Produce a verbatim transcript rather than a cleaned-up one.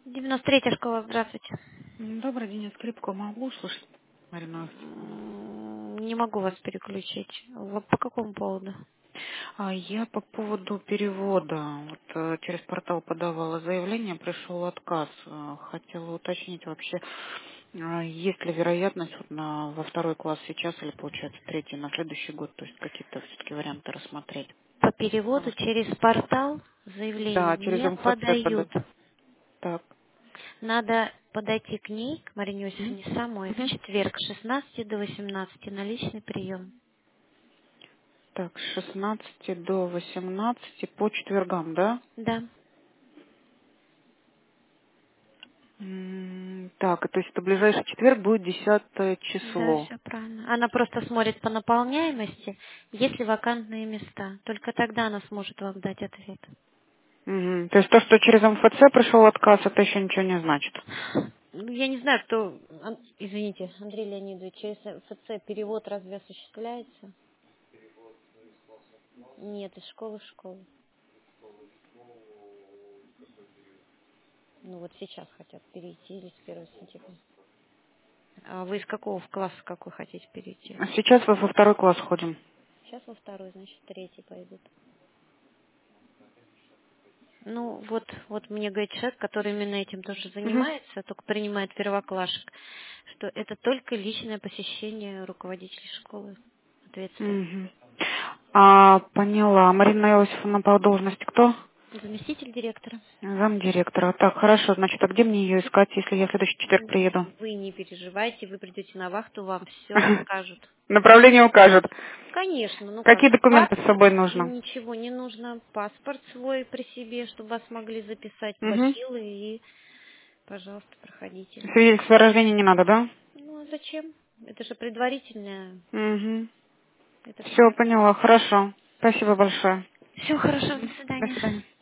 девяносто третья школа, здравствуйте. М, Добрый день, я скрипку могу услышать, Марина? М, Не могу вас переключить. Вот по какому поводу? А я по поводу перевода. Вот э, через портал подавала заявление, пришел отказ. Э, Хотела уточнить вообще, э, есть ли вероятность вот на, во второй класс сейчас или, получается, третий на следующий год, то есть какие-то все-таки варианты рассмотреть. По переводу Вот. через портал заявление Да, через не МФЦ подают. подать. Так. Надо подойти к ней, к Марине Мгм. Иосифовне, самой в Мгм. четверг с шестнадцати до восемнадцати на личный прием. Так, с шестнадцати до восемнадцати по четвергам, да? Да, М, Так, то есть это ближайший четверг будет десятое да, число. все правильно. Она просто смотрит по наполняемости, есть ли вакантные места. Только тогда она сможет вам дать ответ. Мгм. То есть то, что через МФЦ пришел отказ, это еще ничего не значит. Ну, я не знаю, кто... Ан- Извините, Андрей Леонидович, через ФЦ перевод разве осуществляется? Нет, из школы в школу. Ну вот сейчас хотят перейти или с первого сентября. А вы из какого в класс какой хотите перейти? А сейчас вот во второй класс ходим. Сейчас во второй, значит, третий пойдут. Ну, вот, вот мне говорит человек, который именно этим тоже Мгм. занимается, только принимает первоклашек, что это только личное посещение руководителей школы ответственных. Мгм. А, поняла. Марина Иосифовна по должности кто? Заместитель директора. Замдиректора. Так, хорошо. Значит, а где мне ее искать, если я в следующий четверг приеду? Вы не переживайте, вы придете на вахту, вам все расскажут. Направление укажет. Конечно, ну как Какие же, вас документы с собой нужно? ничего не нужно, паспорт свой при себе, чтобы вас могли записать, Угу. бахилы и, пожалуйста, проходите. Свидетельство о рождении не надо, да? Ну а зачем? Это же предварительное. Угу. Это Все, предварительное. поняла. Хорошо. Спасибо большое. Все хорошо, до Мгм. До свидания. свидания.